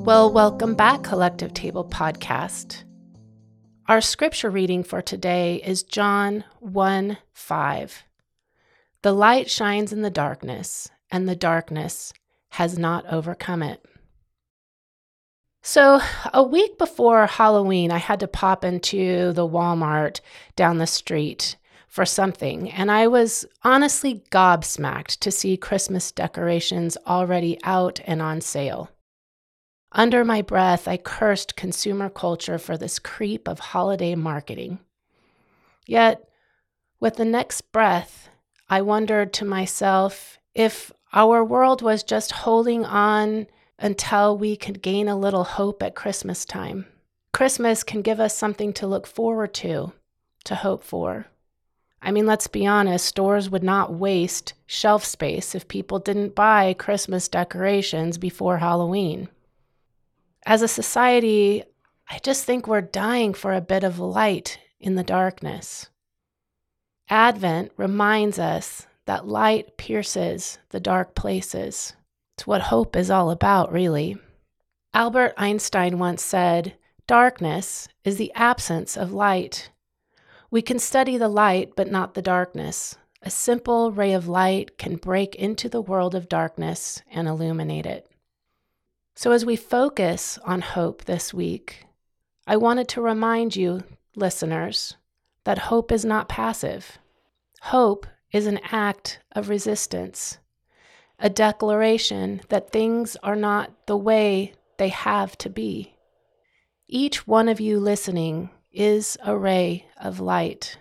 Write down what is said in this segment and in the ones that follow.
Well, welcome back, Collective Table Podcast. Our scripture reading for today is John 1:5. The light shines in the darkness, and the darkness has not overcome it. So, a week before Halloween, I had to pop into the Walmart down the street for something, and I was honestly gobsmacked to see Christmas decorations already out and on sale. Under my breath, I cursed consumer culture for this creep of holiday marketing. Yet, with the next breath, I wondered to myself if our world was just holding on until we could gain a little hope at Christmas time. Christmas can give us something to look forward to hope for. I mean, let's be honest, stores would not waste shelf space if people didn't buy Christmas decorations before Halloween. As a society, I just think we're dying for a bit of light in the darkness. Advent reminds us that light pierces the dark places. It's what hope is all about, really. Albert Einstein once said, "Darkness is the absence of light." We can study the light, but not the darkness. A simple ray of light can break into the world of darkness and illuminate it. So as we focus on hope this week, I wanted to remind you, listeners, that hope is not passive. Hope is an act of resistance, a declaration that things are not the way they have to be. Each one of you listening is a ray of light.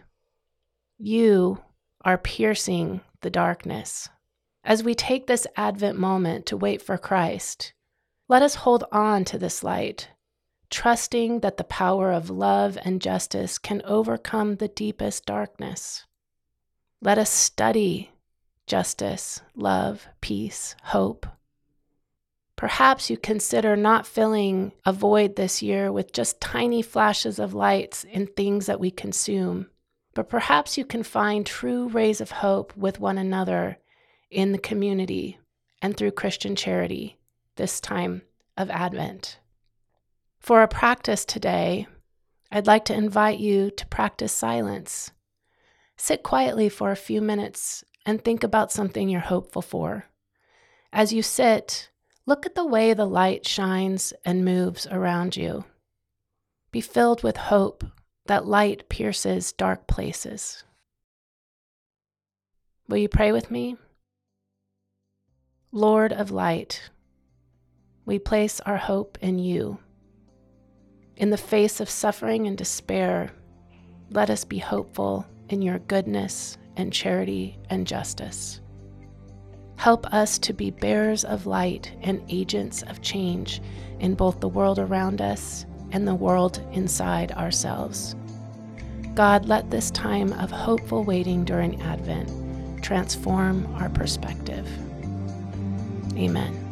You are piercing the darkness. As we take this Advent moment to wait for Christ, let us hold on to this light, trusting that the power of love and justice can overcome the deepest darkness. Let us study justice, love, peace, hope. Perhaps you consider not filling a void this year with just tiny flashes of lights in things that we consume, but perhaps you can find true rays of hope with one another in the community and through Christian charity this time of Advent. For our practice today, I'd like to invite you to practice silence. Sit quietly for a few minutes and think about something you're hopeful for. As you sit, look at the way the light shines and moves around you. Be filled with hope that light pierces dark places. Will you pray with me? Lord of light, we place our hope in you. In the face of suffering and despair, let us be hopeful in your goodness and charity and justice. Help us to be bearers of light and agents of change in both the world around us and the world inside ourselves. God, let this time of hopeful waiting during Advent transform our perspective. Amen.